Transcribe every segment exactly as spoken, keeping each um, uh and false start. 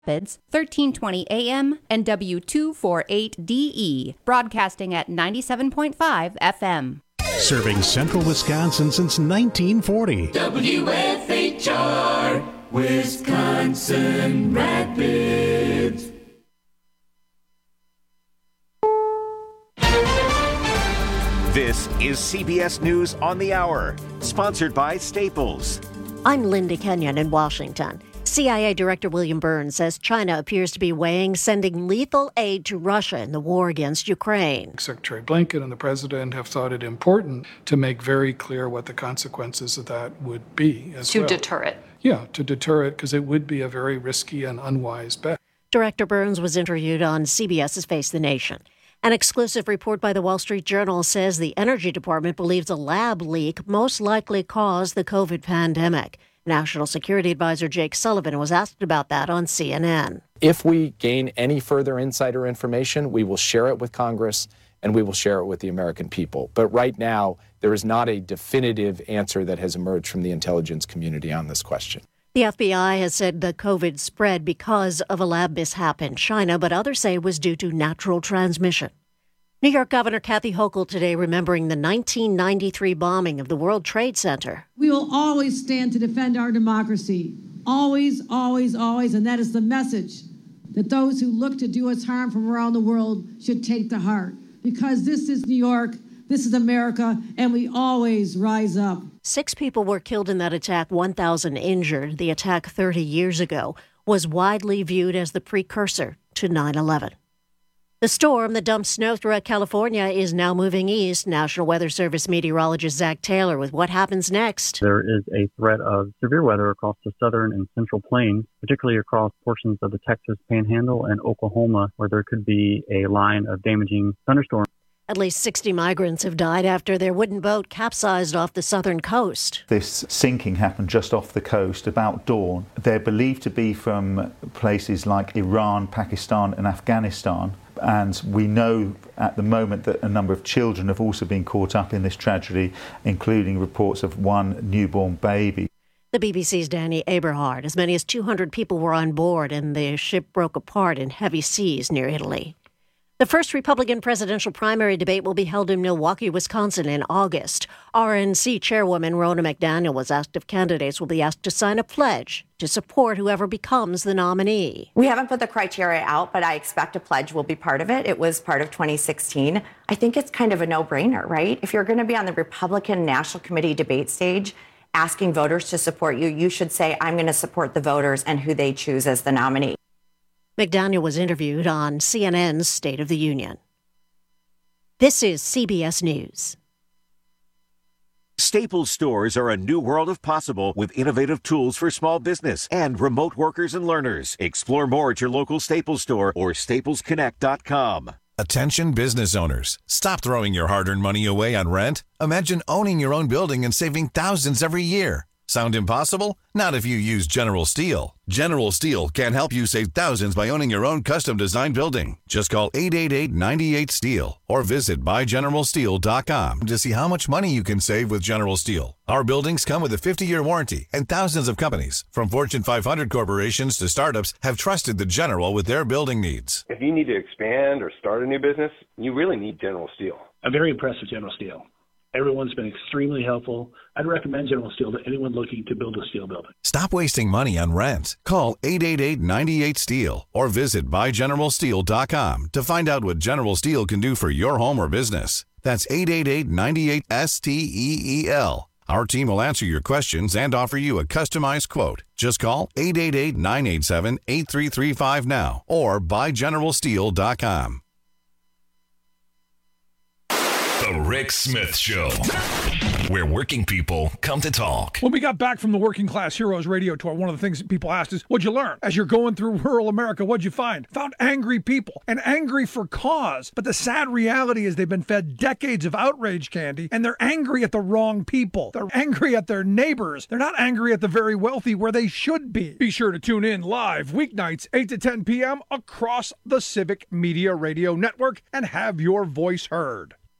Rapids, thirteen twenty A M and W two forty-eight D E, broadcasting at ninety-seven point five F M. Serving central Wisconsin since nineteen forty. W F H R, Wisconsin Rapids. This is C B S News on the Hour, sponsored by Staples. I'm Linda Kenyon in Washington. C I A Director William Burns says China appears to be weighing sending lethal aid to Russia in the war against Ukraine. Secretary Blinken and the President have thought it important to make very clear what the consequences of that would be as well. To deter it. Yeah, to deter it, because it would be a very risky and unwise bet. Director Burns was interviewed on CBS's Face the Nation. An exclusive report by the Wall Street Journal says the Energy Department believes a lab leak most likely caused the COVID pandemic. National Security Advisor Jake Sullivan was asked about that on C N N. If we gain any further insider information, we will share it with Congress and we will share it with the American people. But right now, there is not a definitive answer that has emerged from the intelligence community on this question. The F B I has said the COVID spread because of a lab mishap in China, but others say it was due to natural transmission. New York Governor Kathy Hochul today remembering the nineteen ninety-three bombing of the World Trade Center. We will always stand to defend our democracy. Always, always, always. And that is the message that those who look to do us harm from around the world should take to heart. Because this is New York, this is America, and we always rise up. Six people were killed in that attack, one thousand injured. The attack thirty years ago was widely viewed as the precursor to nine eleven. The storm that dumped snow throughout California is now moving east. National Weather Service meteorologist Zach Taylor with what happens next. There is a threat of severe weather across the southern and central plains, particularly across portions of the Texas Panhandle and Oklahoma, where there could be a line of damaging thunderstorms. At least sixty migrants have died after their wooden boat capsized off the southern coast. This sinking happened just off the coast about dawn. They're believed to be from places like Iran, Pakistan and Afghanistan. And we know at the moment that a number of children have also been caught up in this tragedy, including reports of one newborn baby. The B B C's Danny Eberhard. As many as two hundred people were on board and the ship broke apart in heavy seas near Italy. The first Republican presidential primary debate will be held in Milwaukee, Wisconsin in August. R N C chairwoman Ronna McDaniel was asked if candidates will be asked to sign a pledge to support whoever becomes the nominee. We haven't put the criteria out, but I expect a pledge will be part of it. It was part of twenty sixteen. I think it's kind of a no-brainer, right? If you're going to be on the Republican National Committee debate stage asking voters to support you, you should say, I'm going to support the voters and who they choose as the nominee. McDaniel was interviewed on C N N's State of the Union. This is C B S News. Staples stores are a new world of possible with innovative tools for small business and remote workers and learners. Explore more at your local Staples store or staples connect dot com. Attention business owners. Stop throwing your hard-earned money away on rent. Imagine owning your own building and saving thousands every year. Sound impossible? Not if you use General Steel. General Steel can help you save thousands by owning your own custom-designed building. Just call eight eight eight, nine eight, STEEL or visit buy general steel dot com to see how much money you can save with General Steel. Our buildings come with a fifty-year warranty, and thousands of companies, from Fortune five hundred corporations to startups, have trusted the General with their building needs. If you need to expand or start a new business, you really need General Steel. I'm very impressed with General Steel. Everyone's been extremely helpful. I'd recommend General Steel to anyone looking to build a steel building. Stop wasting money on rent. Call eight eight eight, nine eight, STEEL or visit buy general steel dot com to find out what General Steel can do for your home or business. That's eight eight eight, nine eight, STEEL. Our team will answer your questions and offer you a customized quote. Just call eight eight eight, nine eight seven, eight three three five now or buy general steel dot com. The Rick Smith Show, where working people come to talk. When we got back from the Working Class Heroes radio tour, one of the things that people asked is, what'd you learn? As you're going through rural America, what'd you find? Found angry people, and angry for cause. But the sad reality is they've been fed decades of outrage candy, and they're angry at the wrong people. They're angry at their neighbors. They're not angry at the very wealthy where they should be. Be sure to tune in live weeknights, eight to ten p.m. across the Civic Media Radio Network and have your voice heard.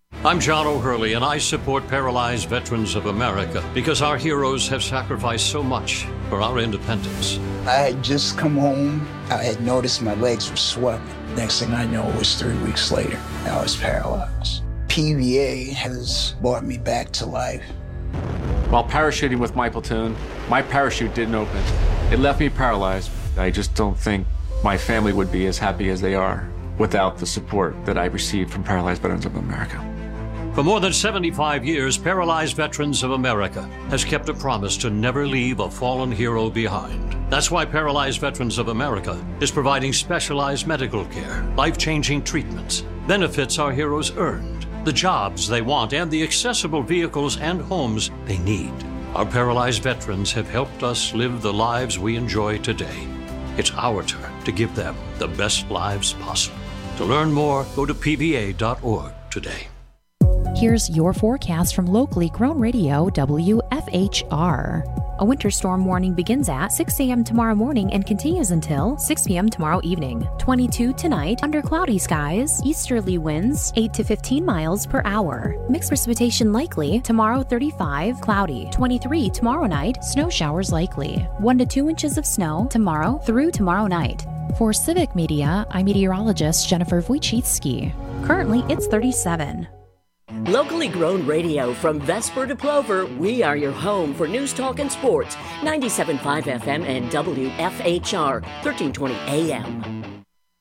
I'm John O'Hurley, and I support Paralyzed Veterans of America because our heroes have sacrificed so much for our independence. I had just come home. I had noticed my legs were swelling. Next thing I know, it was three weeks later. I was paralyzed. P V A has brought me back to life. While parachuting with my platoon, my parachute didn't open. It left me paralyzed. I just don't think my family would be as happy as they are without the support that I received from Paralyzed Veterans of America. For more than seventy-five years, Paralyzed Veterans of America has kept a promise to never leave a fallen hero behind. That's why Paralyzed Veterans of America is providing specialized medical care, life-changing treatments, benefits our heroes earned, the jobs they want, and the accessible vehicles and homes they need. Our paralyzed veterans have helped us live the lives we enjoy today. It's our turn to give them the best lives possible. To learn more, go to P V A dot org today. Here's your forecast from locally grown radio W F H R. A winter storm warning begins at six a.m. tomorrow morning and continues until six p.m. tomorrow evening. twenty-two tonight, under cloudy skies, easterly winds eight to fifteen miles per hour. Mixed precipitation likely, tomorrow thirty-five, cloudy. twenty-three tomorrow night, snow showers likely. one to two inches of snow tomorrow through tomorrow night. For Civic Media, I'm meteorologist Jennifer Wojcicki. Currently, it's thirty-seven. Locally grown radio from Vesper to Plover, we are your home for news, talk, and sports. ninety-seven point five F M and W F H R, thirteen twenty A M.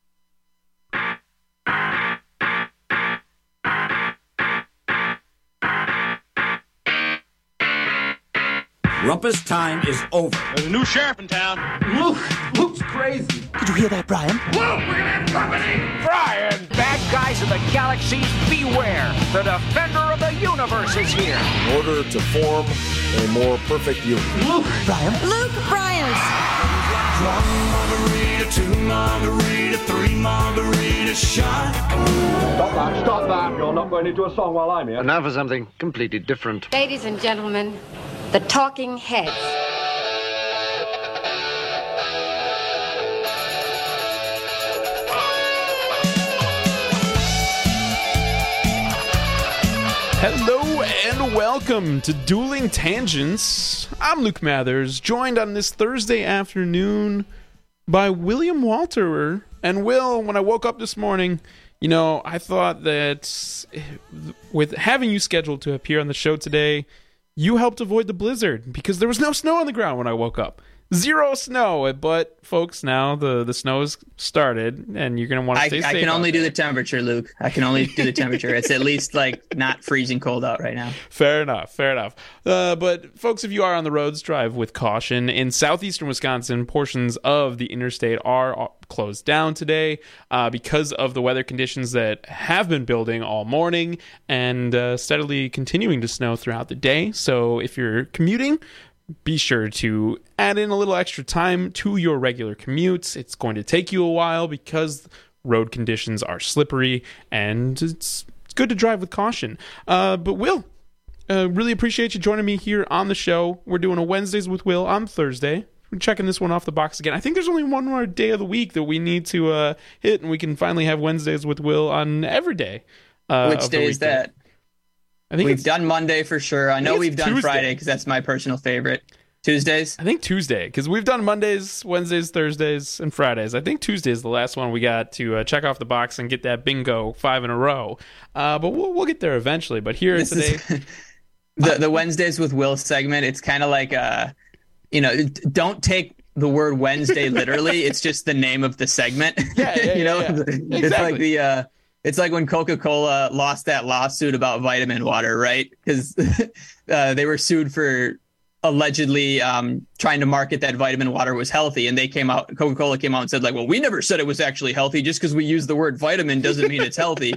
Rumpus time is over. There's a new sheriff in town. Luke, Luke's crazy. Did you hear that, Brian? Luke, we're gonna have company. Brian! Bad guys of the galaxies, beware! The defender of the universe is here. In order to form a more perfect union. Luke! Brian? Luke Bryant! One margarita, two margarita, three margarita shot. Stop that, stop that. You're not going into a song while I'm here. And now for something completely different. Ladies and gentlemen, the Talking Heads. Hello and welcome to Dueling Tangents. I'm Luke Mathers, joined on this Thursday afternoon by William Walterer. And Will, when I woke up this morning, you know, I thought that with having you scheduled to appear on the show today, you helped avoid the blizzard because there was no snow on the ground when I woke up. Zero snow, but folks, now the, the snow's started, and you're going to want to stay I, safe. I can only there. do the temperature, Luke. I can only do the temperature. It's at least, like, not freezing cold out right now. Fair enough, fair enough. Uh, but, folks, if you are on the roads, drive with caution. In southeastern Wisconsin, portions of the interstate are closed down today uh, because of the weather conditions that have been building all morning and uh, steadily continuing to snow throughout the day. So if you're commuting, be sure to add in a little extra time to your regular commutes. It's going to take you a while because road conditions are slippery, and it's, it's good to drive with caution. Uh, but Will, uh, really appreciate you joining me here on the show. We're doing a Wednesdays with Will on Thursday. We're checking this one off the box again. I think there's only one more day of the week that we need to uh, hit, and we can finally have Wednesdays with Will on every day. Uh, Which day is that? I think we've done Monday for sure. I know we've done Tuesday. Friday because that's my personal favorite. Tuesdays? I think Tuesday, because we've done Mondays, Wednesdays, Thursdays, and Fridays. I think Tuesday is the last one we got to uh, check off the box and get that bingo five in a row. Uh, but we'll we'll get there eventually. But here This today, is, the the Wednesdays with Will segment. It's kind of like uh, you know, don't take the word Wednesday literally. It's just the name of the segment. Yeah, yeah, you know, yeah, yeah. it's Exactly. like the. Uh, It's like when Coca-Cola lost that lawsuit about vitamin water, right? Because uh, they were sued for allegedly um, trying to market that vitamin water was healthy. And they came out, Coca-Cola came out and said, like, well, we never said it was actually healthy. Just because we use the word vitamin doesn't mean it's healthy.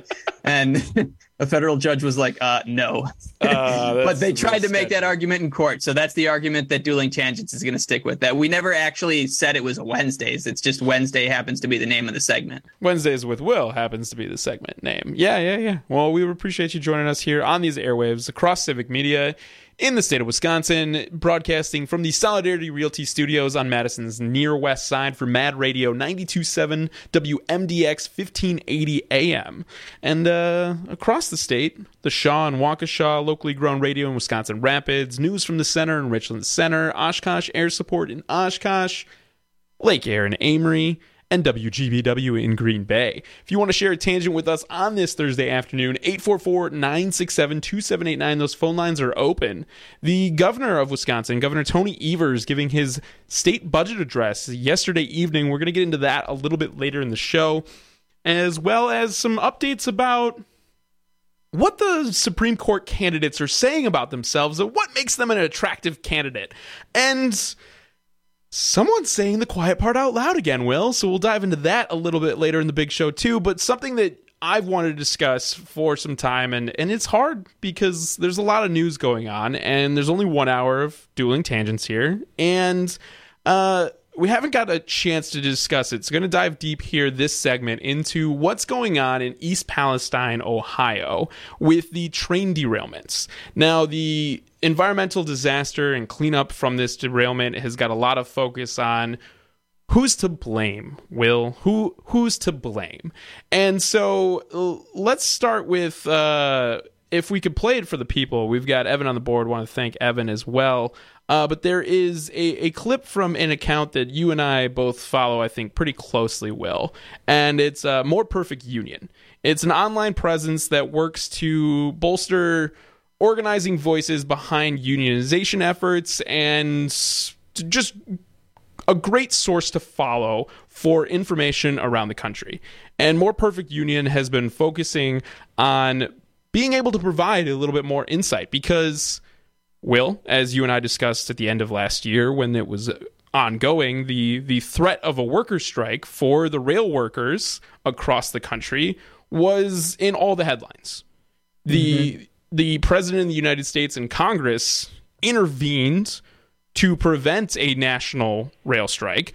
And a federal judge was like, uh, no. Uh, but they tried to make that argument in court. So that's the argument that Dueling Tangents is going to stick with, that we never actually said it was a Wednesdays. It's just Wednesday happens to be the name of the segment. Wednesdays with Will happens to be the segment name. Yeah, yeah, yeah. Well, we appreciate you joining us here on these airwaves across Civic Media. in the state of Wisconsin, broadcasting from the Solidarity Realty Studios on Madison's near west side for Mad Radio ninety-two point seven W M D X fifteen eighty A M. And uh, across the state, the Shaw and Waukesha locally grown radio in Wisconsin Rapids, News from the Center in Richland Center, Oshkosh Air Support in Oshkosh, Lake Air in Amory, and W G B W in Green Bay. If you want to share a tangent with us on this Thursday afternoon, eight four four, nine six seven, two seven eight nine. Those phone lines are open. The governor of Wisconsin, Governor Tony Evers, giving his state budget address yesterday evening. We're going to get into that a little bit later in the show, as well as some updates about what the Supreme Court candidates are saying about themselves and what makes them an attractive candidate. And someone's saying the quiet part out loud again, Will. So we'll dive into that a little bit later in the big show too. But something that I've wanted to discuss for some time, and, and it's hard because there's a lot of news going on, and there's only one hour of dueling tangents here. And uh, we haven't got a chance to discuss it. So going to dive deep here this segment into what's going on in East Palestine, Ohio, with the train derailments. Now, the environmental disaster and cleanup from this derailment has got a lot of focus on who's to blame, Will. Who who's to blame? And so uh, let's start with, uh, if we could play it for the people. We've got Evan on the board. Want to thank Evan as well. Uh, but there is a, a clip from an account that you and I both follow, I think, pretty closely, Will. And it's uh, More Perfect Union. It's an online presence that works to bolster organizing voices behind unionization efforts, and just a great source to follow for information around the country. And More Perfect Union has been focusing on being able to provide a little bit more insight because, Will, as you and I discussed at the end of last year when it was ongoing, the, the threat of a worker strike for the rail workers across the country was in all the headlines. The mm-hmm. The President of the United States and Congress intervened to prevent a national rail strike,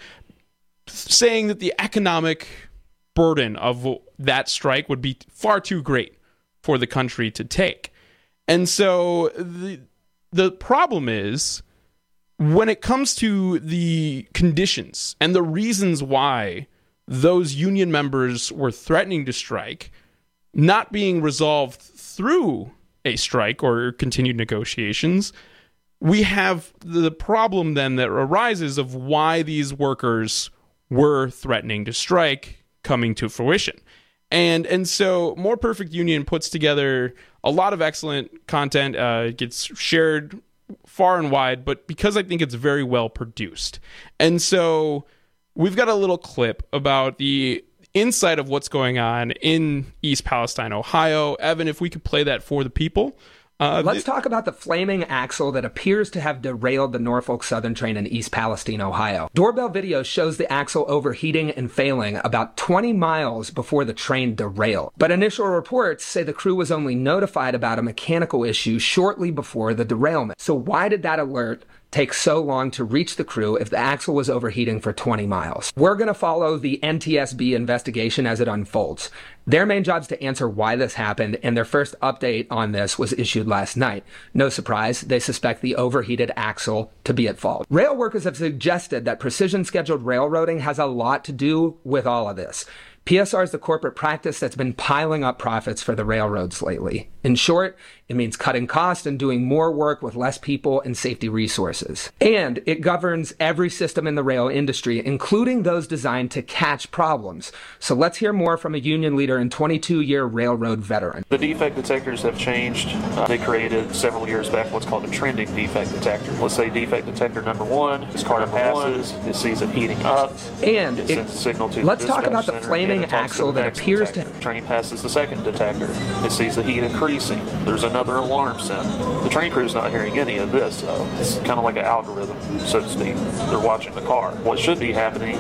saying that the economic burden of that strike would be far too great for the country to take. And so the the problem is, when it comes to the conditions and the reasons why those union members were threatening to strike not being resolved through a strike or continued negotiations, we have the problem then that arises of why these workers were threatening to strike coming to fruition. And and so More Perfect Union puts together a lot of excellent content. Uh, it gets shared far and wide, but because I think it's very well produced. And so we've got a little clip about the insight of what's going on in East Palestine, Ohio. Evan, if we could play that for the people. Uh, Let's th- talk about the flaming axle that appears to have derailed the Norfolk Southern train in East Palestine, Ohio. Doorbell video shows the axle overheating and failing about twenty miles before the train derailed. But initial reports say the crew was only notified about a mechanical issue shortly before the derailment. So why did that alert take so long to reach the crew if the axle was overheating for twenty miles? We're going to follow the N T S B investigation as it unfolds. Their main job is to answer why this happened, and their first update on this was issued last night. No surprise, they suspect the overheated axle to be at fault. Rail workers have suggested that precision scheduled railroading has a lot to do with all of this. P S R is the corporate practice that's been piling up profits for the railroads lately. In short, it means cutting costs and doing more work with less people and safety resources. And it governs every system in the rail industry, including those designed to catch problems. So let's hear more from a union leader and twenty-two-year railroad veteran. The defect detectors have changed. Uh, they created several years back what's called a trending defect detector. Let's say defect detector number one, this car passes, it sees it heating up, and it sends a signal to let's the talk about the center, flaming axle that appears detector. to... The train passes the second detector. It sees the heat increasing. There's another alarm sent. The train crew's not hearing any of this, so it's kind of like an algorithm, so to speak. They're watching the car. What should be happening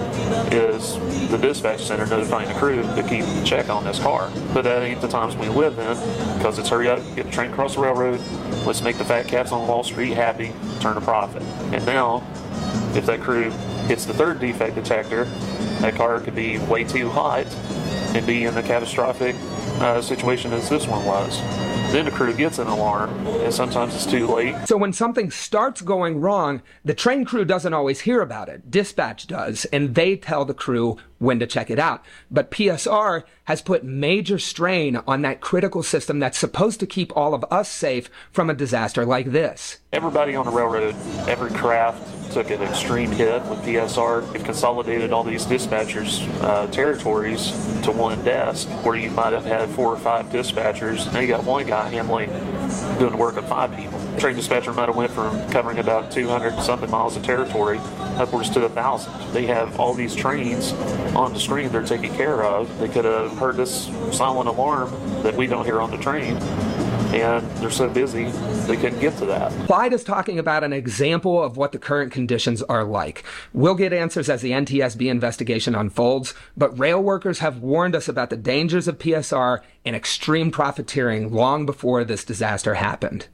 is the dispatch center notifying the crew to keep check on this car. But that ain't the times we live in, because it's hurry up, get the train across the railroad, let's make the fat cats on Wall Street happy, turn a profit. And now, if that crew hits the third defect detector, that car could be way too hot and be in a catastrophic uh, situation as this one was. Then the crew gets an alarm, and sometimes it's too late. So when something starts going wrong, the train crew doesn't always hear about it. Dispatch does, and they tell the crew when to check it out. But P S R has put major strain on that critical system that's supposed to keep all of us safe from a disaster like this. Everybody on the railroad, every craft took an extreme hit with P S R. They've consolidated all these dispatchers' uh, territories to one desk, where you might have had four or five dispatchers. Now you got one guy handling, doing the work of five people. The train dispatcher might have went from covering about two hundred something miles of territory upwards to a thousand. They have all these trains on the screen they're taking care of. They could have heard this silent alarm that we don't hear on the train, and they're so busy they couldn't get to that. Clyde is talking about an example of what the current conditions are like. We'll get answers as the N T S B investigation unfolds, but rail workers have warned us about the dangers of P S R and extreme profiteering long before this disaster happened.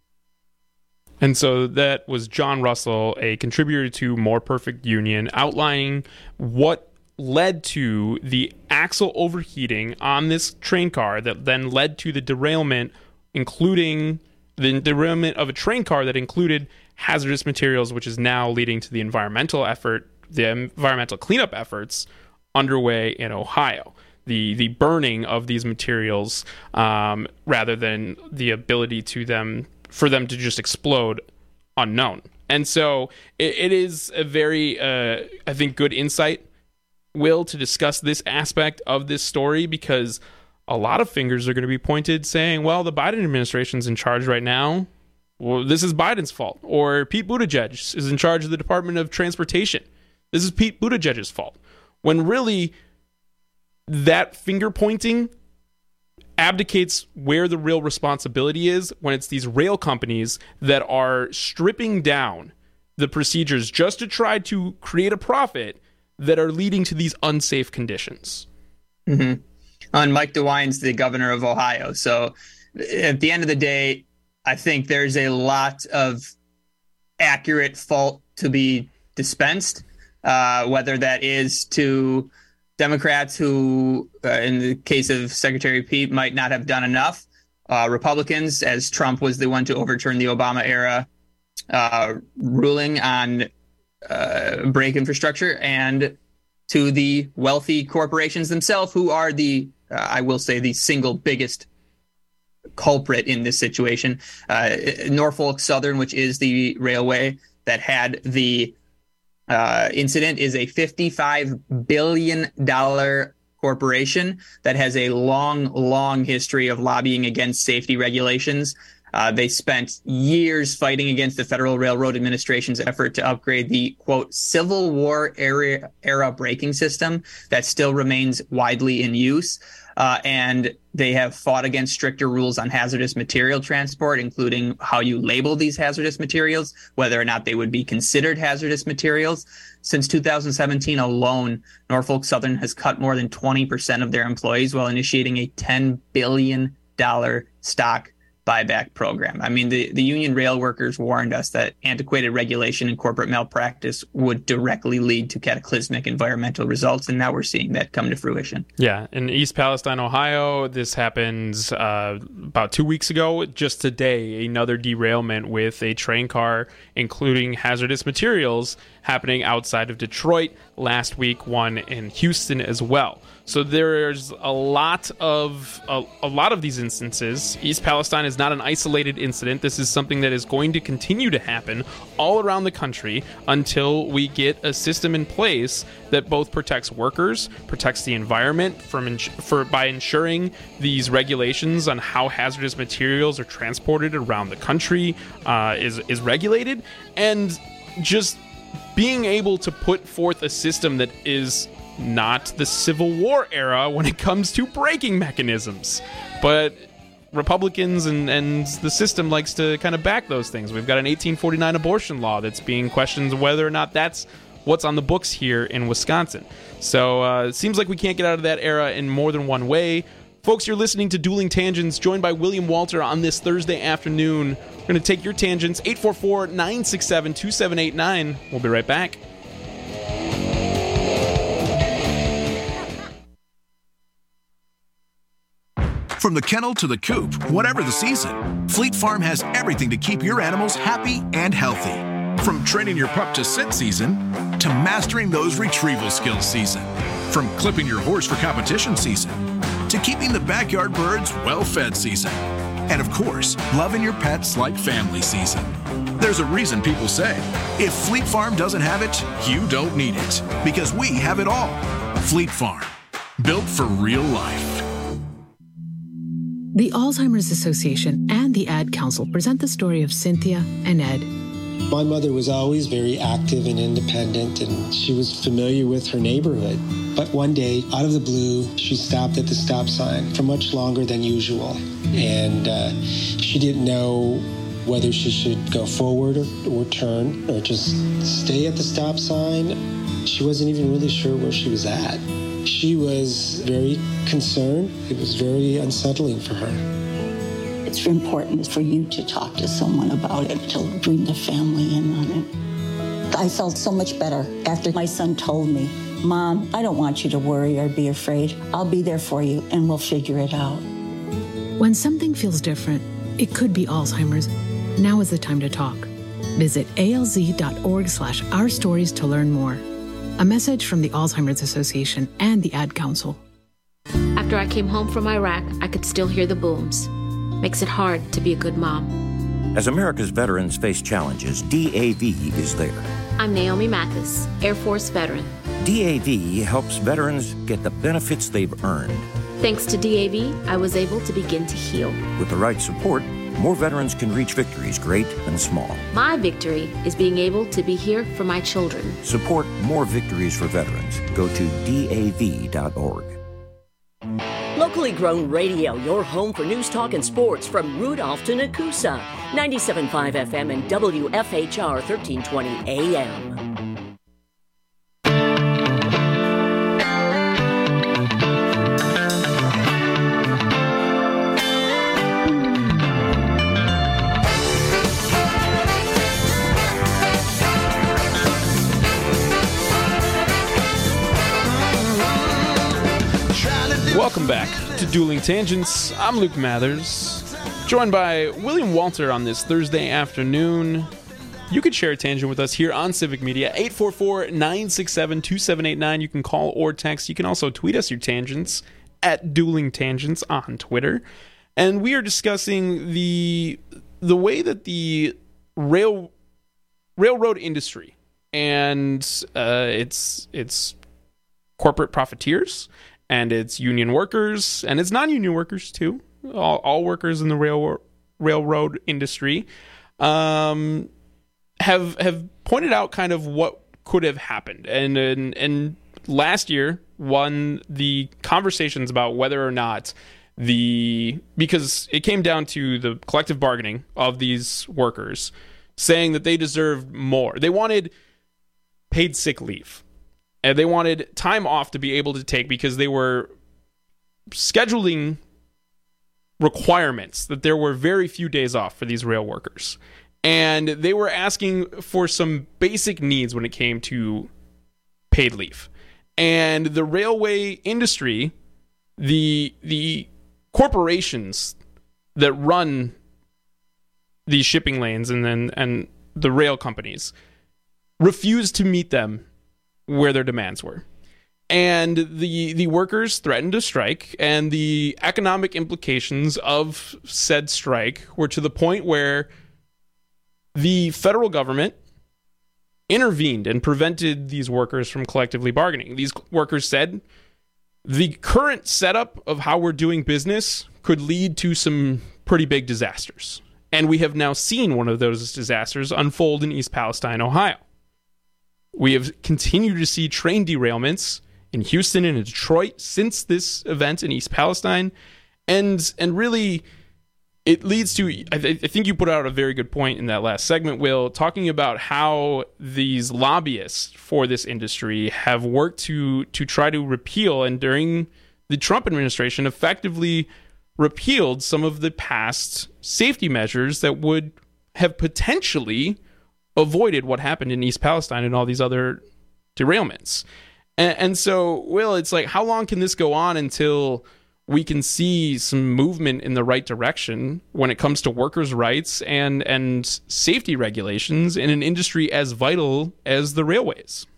And so that was John Russell, a contributor to More Perfect Union, outlining what led to the axle overheating on this train car that then led to the derailment, including the derailment of a train car that included hazardous materials, which is now leading to the environmental effort, the environmental cleanup efforts underway in Ohio. The the burning of these materials, um, rather than the ability to them for them to just explode unknown. And so it, it is a very, uh, I think, good insight, Will, to discuss this aspect of this story, because a lot of fingers are going to be pointed saying, well, the Biden administration's in charge right now. Well, this is Biden's fault. Or Pete Buttigieg is in charge of the Department of Transportation. This is Pete Buttigieg's fault. When really that finger pointing abdicates where the real responsibility is, when it's these rail companies that are stripping down the procedures just to try to create a profit that are leading to these unsafe conditions. Mm-hmm. And Mike DeWine's the governor of Ohio. So at the end of the day, I think there's a lot of accurate fault to be dispensed, uh, whether that is to Democrats who, uh, in the case of Secretary Pete, might not have done enough. Uh, Republicans, as Trump was the one to overturn the Obama era uh, ruling on uh, brake infrastructure, and to the wealthy corporations themselves, who are the, uh, I will say, the single biggest culprit in this situation. Uh, Norfolk Southern, which is the railway that had the Uh, incident, is a fifty-five billion dollars corporation that has a long, long history of lobbying against safety regulations. Uh, they spent years fighting against the Federal Railroad Administration's effort to upgrade the, quote, Civil War era, era braking system that still remains widely in use. Uh, and they have fought against stricter rules on hazardous material transport, including how you label these hazardous materials, whether or not they would be considered hazardous materials. Since two thousand seventeen alone, Norfolk Southern has cut more than twenty percent of their employees while initiating a ten billion dollars stock buyback program. I mean, the, the union rail workers warned us that antiquated regulation and corporate malpractice would directly lead to cataclysmic environmental results, and now we're seeing that come to fruition. Yeah, in East Palestine, Ohio, this happened uh, about two weeks ago. Just today, another derailment with a train car, including hazardous materials, happening outside of Detroit. Last week, one in Houston as well. So there's a lot of a, a lot of these instances. East Palestine is not an isolated incident. This is something that is going to continue to happen all around the country until we get a system in place that both protects workers, protects the environment from ins- for by ensuring these regulations on how hazardous materials are transported around the country uh, is is regulated, and just being able to put forth a system that is not the Civil War era when it comes to braking mechanisms. But Republicans and, and the system likes to kind of back those things. We've got an eighteen forty-nine abortion law that's being questioned whether or not that's what's on the books here in Wisconsin. So uh, it seems like we can't get out of that era in more than one way. Folks, you're listening to Dueling Tangents, joined by William Walter on this Thursday afternoon. We're going to take your tangents, eight four four, nine six seven, two seven eight nine. We'll be right back. From the kennel to the coop, whatever the season, Fleet Farm has everything to keep your animals happy and healthy. From training your pup to sit season, to mastering those retrieval skills season. From clipping your horse for competition season, to keeping the backyard birds well-fed season. And of course, loving your pets like family season. There's a reason people say, if Fleet Farm doesn't have it, you don't need it. Because we have it all. Fleet Farm, built for real life. The Alzheimer's Association and the Ad Council present the story of Cynthia and Ed. My mother was always very active and independent, and she was familiar with her neighborhood. But one day, out of the blue, she stopped at the stop sign for much longer than usual. And uh, she didn't know whether she should go forward or, or turn or just stay at the stop sign. She wasn't even really sure where she was at. She was very concerned. It was very unsettling for her. It's important for you to talk to someone about it, to bring the family in on it. I felt so much better after my son told me, Mom, I don't want you to worry or be afraid. I'll be there for you and we'll figure it out. When something feels different, it could be Alzheimer's. Now is the time to talk. Visit alz.org slash our stories to learn more. A message from the Alzheimer's Association and the Ad Council. After I came home from Iraq, I could still hear the booms. Makes it hard to be a good mom. As America's veterans face challenges, D A V is there. I'm Naomi Mathis, Air Force veteran. D A V helps veterans get the benefits they've earned. Thanks to D A V, I was able to begin to heal. With the right support, more veterans can reach victories, great and small. My victory is being able to be here for my children. Support more victories for veterans. Go to D A V dot org. Locally grown radio, your home for news, talk, and sports from Rudolph to Nakusa. ninety-seven point five F M and W F H R thirteen twenty A M. Welcome back to Dueling Tangents. I'm Luke Mathers, joined by William Walter on this Thursday afternoon. You could share a tangent with us here on Civic Media, eight four four, nine six seven, two seven eight nine. You can call or text. You can also tweet us your tangents at Dueling Tangents on Twitter. And we are discussing the the way that the rail railroad industry and uh, its its corporate profiteers and its union workers, and its non-union workers too, all, all workers in the rail, railroad industry, um, have have pointed out kind of what could have happened. And, and and last year, won the conversations about whether or not the, because it came down to the collective bargaining of these workers, saying that they deserved more. They wanted paid sick leave. And they wanted time off to be able to take because they were scheduling requirements that there were very few days off for these rail workers. And they were asking for some basic needs when it came to paid leave. And the railway industry, the the corporations that run these shipping lanes and then and the rail companies refused to meet them where their demands were. And the the workers threatened to strike, and the economic implications of said strike were to the point where the federal government intervened and prevented these workers from collectively bargaining. These workers said, the current setup of how we're doing business could lead to some pretty big disasters. And we have now seen one of those disasters unfold in East Palestine, Ohio. We have continued to see train derailments in Houston and in Detroit since this event in East Palestine. And and really, it leads to, I, th- I think you put out a very good point in that last segment, Will, talking about how these lobbyists for this industry have worked to to try to repeal, and during the Trump administration, effectively repealed some of the past safety measures that would have potentially avoided what happened in East Palestine and all these other derailments. And, and so, Will, it's like, how long can this go on until we can see some movement in the right direction when it comes to workers' rights and and safety regulations in an industry as vital as the railways?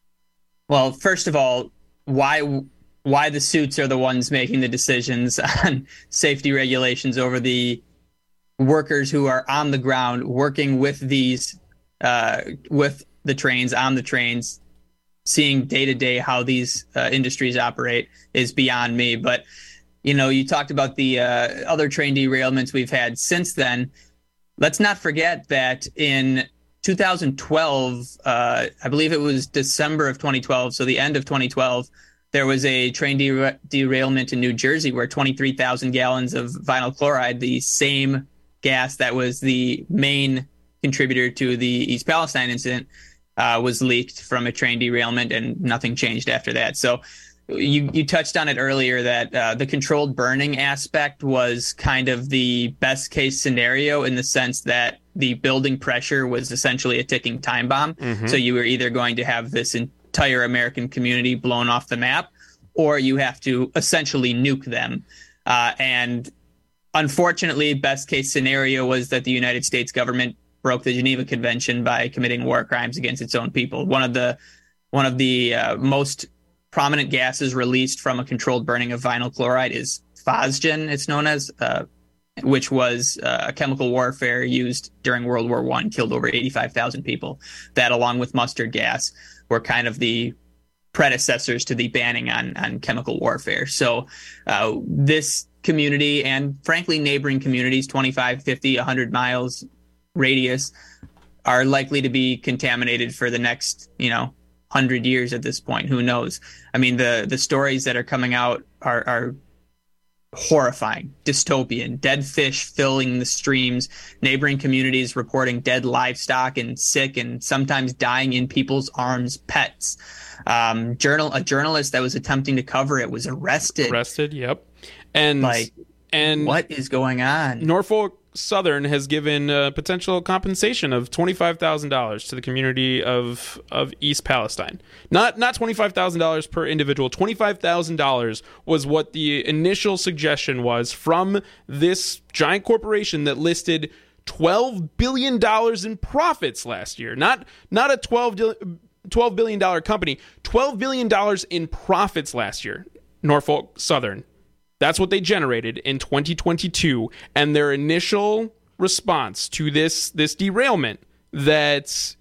Well, first of all, why why the suits are the ones making the decisions on safety regulations over the workers who are on the ground working with these uh, with the trains, on the trains, seeing day to day how these uh, industries operate is beyond me. But you know, you talked about the uh, other train derailments we've had since then. Let's not forget that in two thousand twelve, uh, I believe it was December of twenty twelve, so the end of twenty twelve, there was a train der- derailment in New Jersey where twenty-three thousand gallons of vinyl chloride, the same gas that was the main contributor to the East Palestine incident, uh, was leaked from a train derailment, and nothing changed after that. So You you touched on it earlier that uh, the controlled burning aspect was kind of the best case scenario in the sense that the building pressure was essentially a ticking time bomb. Mm-hmm. So you were either going to have this entire American community blown off the map, or you have to essentially nuke them. Uh, and unfortunately, best case scenario was that the United States government broke the Geneva Convention by committing war crimes against its own people. One of the one of the uh, most prominent gases released from a controlled burning of vinyl chloride is phosgen, it's known as, uh, which was uh, a chemical warfare used during World War One, killed over eighty-five thousand people. That, along with mustard gas, were kind of the predecessors to the banning on, on chemical warfare. So uh, this community, and frankly neighboring communities, twenty-five, fifty, one hundred miles radius, are likely to be contaminated for the next, you know, hundred years at this point. Who knows? I mean, the the stories that are coming out are, are horrifying, dystopian. Dead fish filling the streams, neighboring communities reporting dead livestock and sick and sometimes dying in people's arms pets. Um, journal a journalist that was attempting to cover it was arrested. Arrested, yep. And like, and what is going on? Norfolk Southern has given uh, potential compensation of twenty-five thousand dollars to the community of of East Palestine. Not not twenty-five thousand dollars per individual. twenty-five thousand dollars was what the initial suggestion was from this giant corporation that listed twelve billion dollars in profits last year. Not not a twelve billion dollars company. twelve billion dollars in profits last year. Norfolk Southern. That's what they generated in twenty twenty-two, and their initial response to this this derailment, that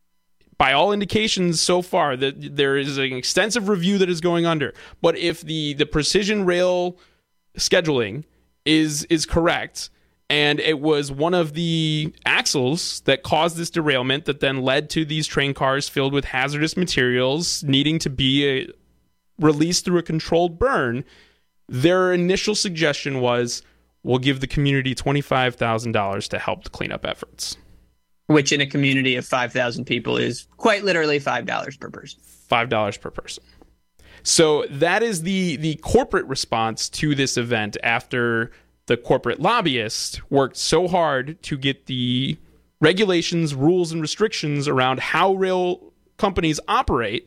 by all indications so far, that there is an extensive review that is going under. But if the, the precision rail scheduling is is correct, and it was one of the axles that caused this derailment that then led to these train cars filled with hazardous materials needing to be a, released through a controlled burn, their initial suggestion was, we'll give the community twenty-five thousand dollars to help the cleanup efforts. Which in a community of five thousand people is quite literally five dollars per person. five dollars per person. So that is the, the corporate response to this event after the corporate lobbyists worked so hard to get the regulations, rules, and restrictions around how rail companies operate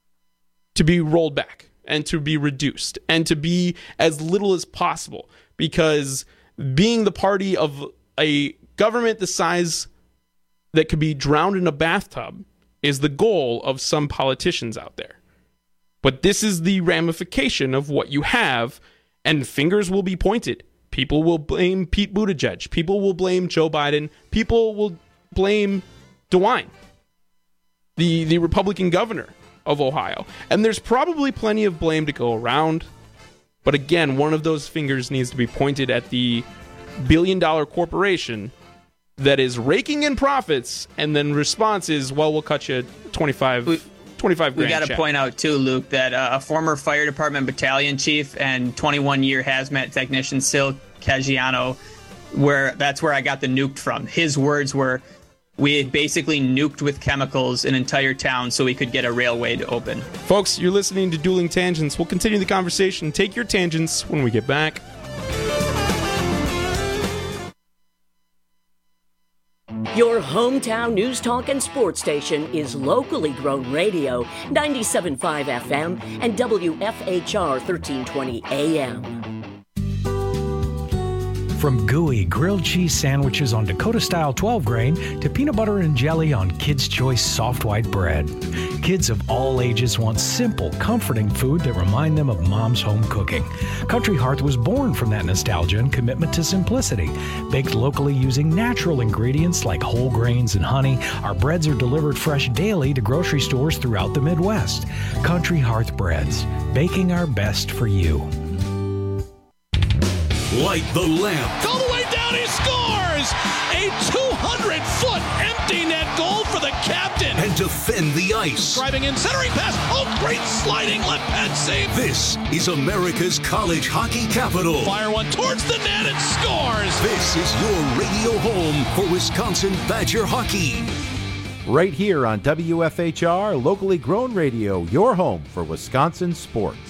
to be rolled back and to be reduced and to be as little as possible, because being the party of a government the size that could be drowned in a bathtub is the goal of some politicians out there. But this is the ramification of what you have, and fingers will be pointed. People will blame Pete Buttigieg. People will blame Joe Biden. People will blame DeWine, the, the Republican governor of Ohio. And there's probably plenty of blame to go around. But again, one of those fingers needs to be pointed at the billion dollar corporation that is raking in profits, and then response is, well, we'll cut you twenty-five, we, twenty-five grand. We got to point out too, Luke, that uh, a former fire department battalion chief and twenty-one year hazmat technician, Sil Caggiano, where that's where I got the nuked from. His words were, we had basically nuked with chemicals an entire town so we could get a railway to open. Folks, you're listening to Dueling Tangents. We'll continue the conversation. Take your tangents when we get back. Your hometown news talk and sports station is locally grown radio, ninety-seven point five F M and W F H R thirteen twenty A M. From gooey grilled cheese sandwiches on Dakota-style twelve grain to peanut butter and jelly on Kids' Choice soft white bread. Kids of all ages want simple, comforting food that remind them of mom's home cooking. Country Hearth was born from that nostalgia and commitment to simplicity. Baked locally using natural ingredients like whole grains and honey, our breads are delivered fresh daily to grocery stores throughout the Midwest. Country Hearth Breads, baking our best for you. Light the lamp. All the way down, he scores! A two hundred foot empty net goal for the captain. And defend the ice. Driving in, centering pass. Oh, great sliding left hand save. This is America's college hockey capital. Fire one towards the net and scores. This is your radio home for Wisconsin Badger hockey. Right here on W F H R, locally grown radio, your home for Wisconsin sports.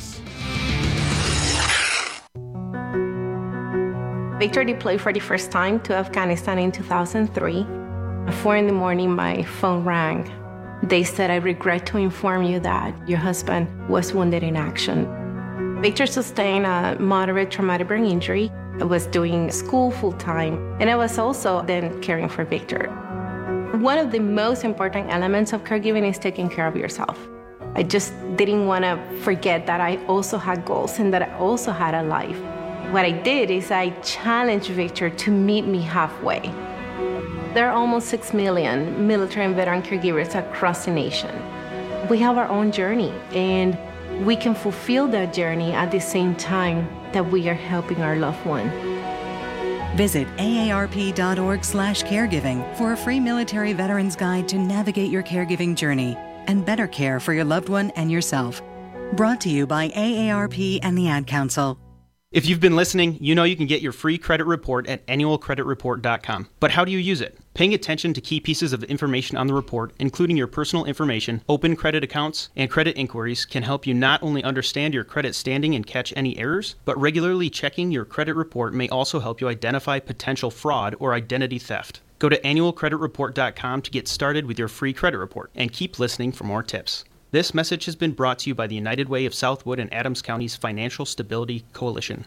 Victor deployed for the first time to Afghanistan in two thousand three. At four in the morning, my phone rang. They said, "I regret to inform you that your husband was wounded in action." Victor sustained a moderate traumatic brain injury. I was doing school full-time, and I was also then caring for Victor. One of the most important elements of caregiving is taking care of yourself. I just didn't want to forget that I also had goals and that I also had a life. What I did is I challenged Victor to meet me halfway. There are almost six million military and veteran caregivers across the nation. We have our own journey, and we can fulfill that journey at the same time that we are helping our loved one. Visit A A R P dot org slash caregiving for a free military veterans guide to navigate your caregiving journey and better care for your loved one and yourself. Brought to you by A A R P and the Ad Council. If you've been listening, you know you can get your free credit report at annual credit report dot com. But how do you use it? Paying attention to key pieces of information on the report, including your personal information, open credit accounts, and credit inquiries, can help you not only understand your credit standing and catch any errors, but regularly checking your credit report may also help you identify potential fraud or identity theft. Go to annual credit report dot com to get started with your free credit report, and keep listening for more tips. This message has been brought to you by the United Way of Southwood and Adams County's Financial Stability Coalition.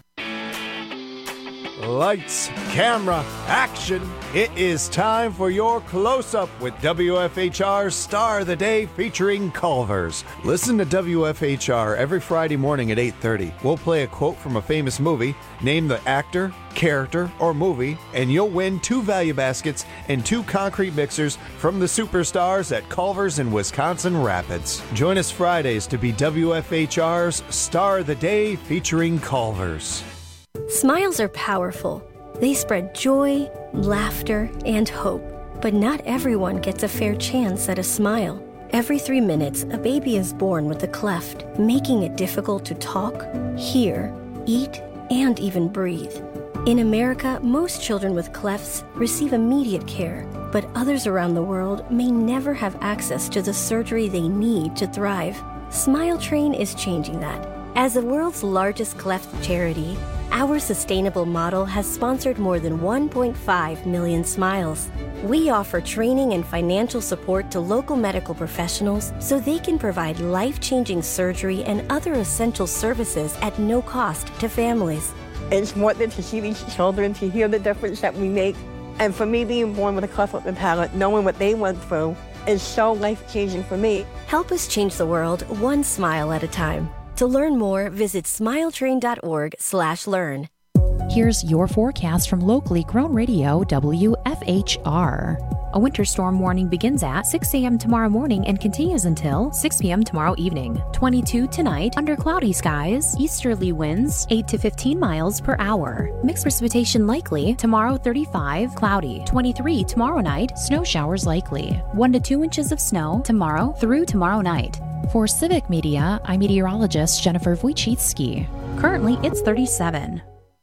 Lights, camera, action. It is time for your close-up with W F H R's Star of the Day featuring Culver's. Listen to W F H R every Friday morning at eight thirty. We'll play a quote from a famous movie, name the actor, character, or movie, and you'll win two value baskets and two concrete mixers from the superstars at Culver's in Wisconsin Rapids. Join us Fridays to be W F H R's Star of the Day featuring Culver's. Smiles are powerful. They spread joy, laughter, and hope. But not everyone gets a fair chance at a smile. Every three minutes, a baby is born with a cleft, making it difficult to talk, hear, eat, and even breathe. In America, most children with clefts receive immediate care, but others around the world may never have access to the surgery they need to thrive. Smile Train is changing that. As the world's largest cleft charity, our sustainable model has sponsored more than one point five million smiles. We offer training and financial support to local medical professionals so they can provide life-changing surgery and other essential services at no cost to families. It's wonderful to see these children, to hear the difference that we make. And for me, being born with a cleft lip and palate, knowing what they went through, is so life-changing for me. Help us change the world one smile at a time. To learn more, visit smiletrain.org slash learn. Here's your forecast from locally grown radio W F H R. A winter storm warning begins at six a.m. tomorrow morning and continues until six p.m. tomorrow evening. twenty-two tonight, under cloudy skies, easterly winds eight to fifteen miles per hour. Mixed precipitation likely, tomorrow thirty-five, cloudy. twenty-three tomorrow night, snow showers likely. one to two inches of snow tomorrow through tomorrow night. For Civic Media, I'm meteorologist Jennifer Wojcicki. Currently, it's thirty-seven.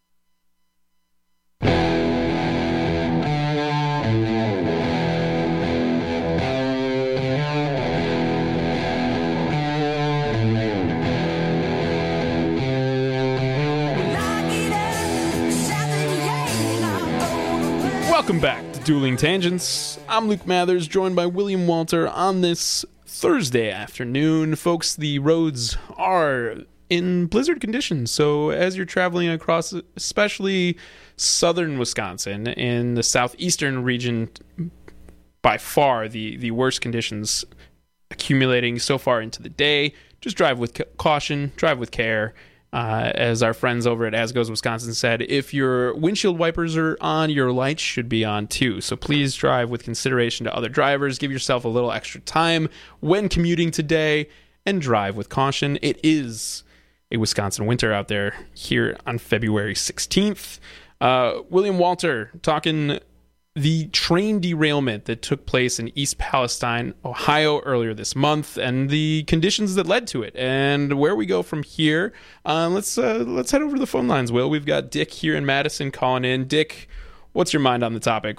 Welcome back to Dueling Tangents. I'm Luke Mathers, joined by William Walter on this Thursday afternoon. Folks, the roads are in blizzard conditions. So as you're traveling across, especially southern Wisconsin, in the southeastern region, by far the, the worst conditions accumulating so far into the day. Just drive with ca- caution, drive with care. Uh, as our friends over at As Goes Wisconsin said, if your windshield wipers are on, your lights should be on too. So please drive with consideration to other drivers. Give yourself a little extra time when commuting today, and drive with caution. It is a Wisconsin winter out there here on February sixteenth. Uh, William Walter talking the train derailment that took place in East Palestine, Ohio earlier this month, and the conditions that led to it, and where we go from here. Uh, let's uh, let's head over to the phone lines, Will. We've got Dick here in Madison calling in. Dick, what's your mind on the topic?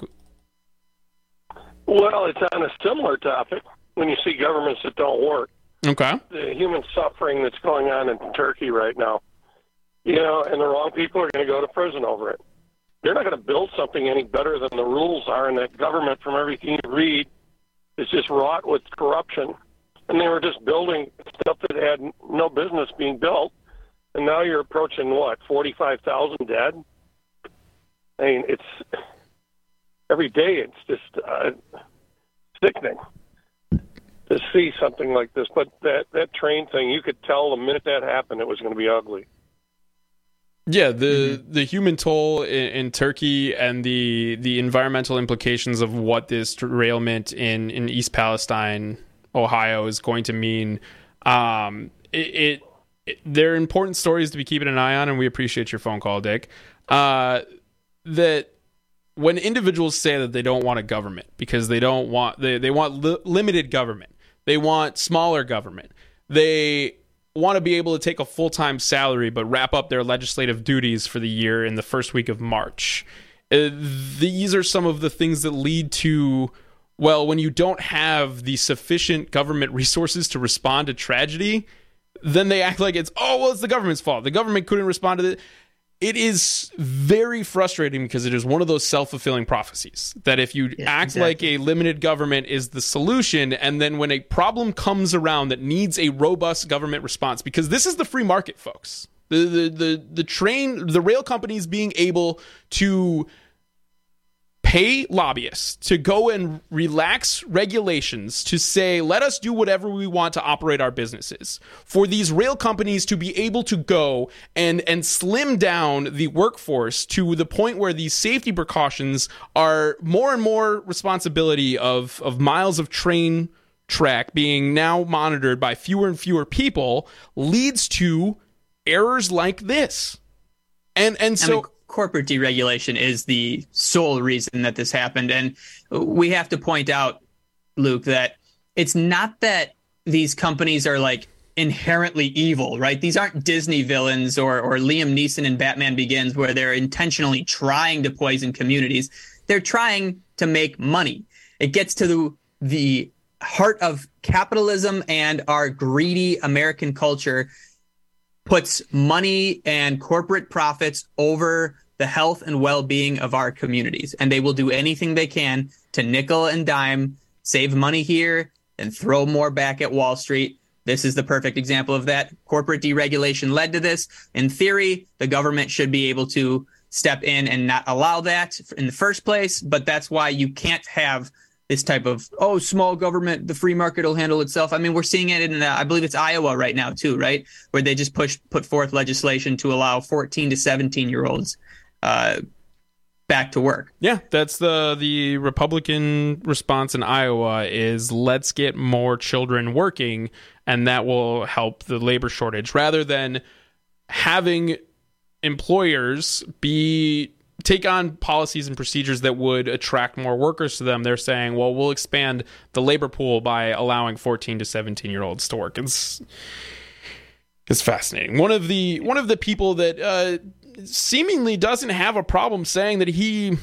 Well, it's on a similar topic when you see governments that don't work. Okay. The human suffering that's going on in Turkey right now, you know, and the wrong people are going to go to prison over it. They're not going to build something any better than the rules are, and that government, from everything you read, is just wrought with corruption. And they were just building stuff that had no business being built, and now you're approaching, what, forty-five thousand dead? I mean, it's every day it's just uh, sickening to see something like this. But that, that train thing, you could tell the minute that happened it was going to be ugly. Yeah, the mm-hmm. the human toll in, in Turkey and the the environmental implications of what this derailment in, in East Palestine, Ohio, is going to mean. Um, it, it, it they're important stories to be keeping an eye on, and we appreciate your phone call, Dick. Uh, that when individuals say that they don't want a government because they don't want they they want li- limited government, they want smaller government, they want to be able to take a full-time salary but wrap up their legislative duties for the year in the first week of March. Uh, these are some of the things that lead to, well, when you don't have the sufficient government resources to respond to tragedy, then they act like it's, oh, well, it's the government's fault. The government couldn't respond to it. It is very frustrating because it is one of those self-fulfilling prophecies that if you yeah, act exactly. like a limited government is the solution, and then when a problem comes around that needs a robust government response, because this is the free market, folks. The the the, the train, the rail companies being able to pay lobbyists to go and relax regulations to say, let us do whatever we want to operate our businesses. For these rail companies to be able to go and, and slim down the workforce to the point where these safety precautions are more and more responsibility of, of miles of train track being now monitored by fewer and fewer people leads to errors like this. And, and so... I mean, corporate deregulation is the sole reason that this happened. And we have to point out, Luke, that it's not that these companies are like inherently evil, right? These aren't Disney villains or, or Liam Neeson in Batman Begins where they're intentionally trying to poison communities. They're trying to make money. It gets to the, the heart of capitalism, and our greedy American culture puts money and corporate profits over the health and well-being of our communities. And they will do anything they can to nickel and dime, save money here, and throw more back at Wall Street. This is the perfect example of that. Corporate deregulation led to this. In theory, the government should be able to step in and not allow that in the first place. But that's why you can't have this type of, oh, small government, the free market will handle itself. I mean, we're seeing it in, uh, I believe it's Iowa right now, too, right? Where they just push, put forth legislation to allow fourteen to seventeen-year-olds uh, back to work. Yeah, that's the, the Republican response in Iowa is let's get more children working, and that will help the labor shortage, rather than having employers be... take on policies and procedures that would attract more workers to them. They're saying, well, we'll expand the labor pool by allowing fourteen to seventeen year olds to work. It's, it's fascinating. One of the, one of the people that uh, seemingly doesn't have a problem saying that he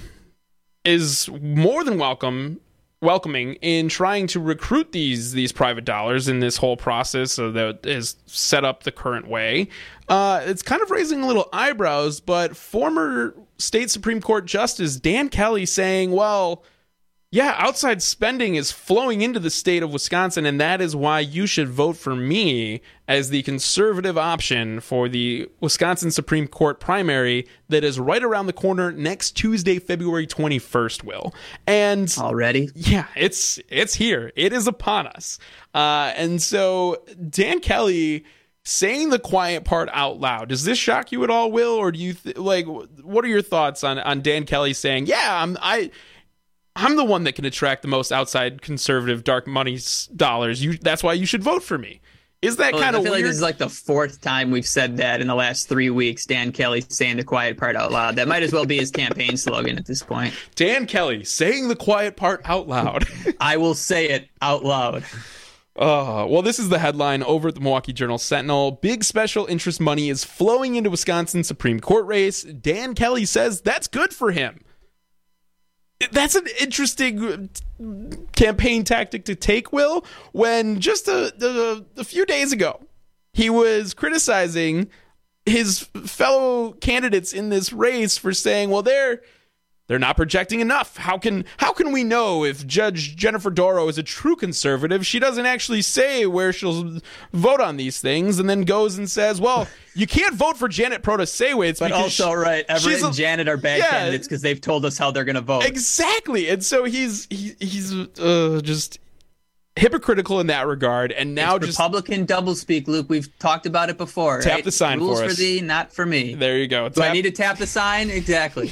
is more than welcome, welcoming in trying to recruit these, these private dollars in this whole process so that is set up the current way. Uh, it's kind of raising a little eyebrows, but former state Supreme Court Justice Dan Kelly saying, well, yeah, outside spending is flowing into the state of Wisconsin, and that is why you should vote for me as the conservative option for the Wisconsin Supreme Court primary that is right around the corner next Tuesday, February twenty-first, Will. And already? Yeah, it's it's here. It is upon us. Uh, and so Dan Kelly saying the quiet part out loud, does this shock you at all, Will? Or do you th- like, what are your thoughts on, on Dan Kelly saying, yeah, I'm, I... I'm the one that can attract the most outside conservative dark money dollars. You, that's why you should vote for me. Is that well, kind of I feel weird? like this is like the fourth time we've said that in the last three weeks. Dan Kelly saying the quiet part out loud. That might as well be his campaign slogan at this point. Dan Kelly saying the quiet part out loud. I will say it out loud. Uh, well, this is the headline over at the Milwaukee Journal-Sentinel. Big special interest money is flowing into Wisconsin Supreme Court race. Dan Kelly says that's good for him. That's an interesting campaign tactic to take, Will, when just a, a, a few days ago, he was criticizing his fellow candidates in this race for saying, well, they're they're not projecting enough. How can how can we know if Judge Jennifer Dorow is a true conservative? She doesn't actually say where she'll vote on these things, and then goes and says, well, you can't vote for Janet Protasewicz. But also, she, right, Everett and Janet are bad yeah, candidates because they've told us how they're going to vote. Exactly. And so he's he, he's uh, just hypocritical in that regard. And now it's just Republican doublespeak, Luke. We've talked about it before. Tap right? the sign Rules for us. for thee, not for me. There you go. Do tap- I need to tap the sign? Exactly.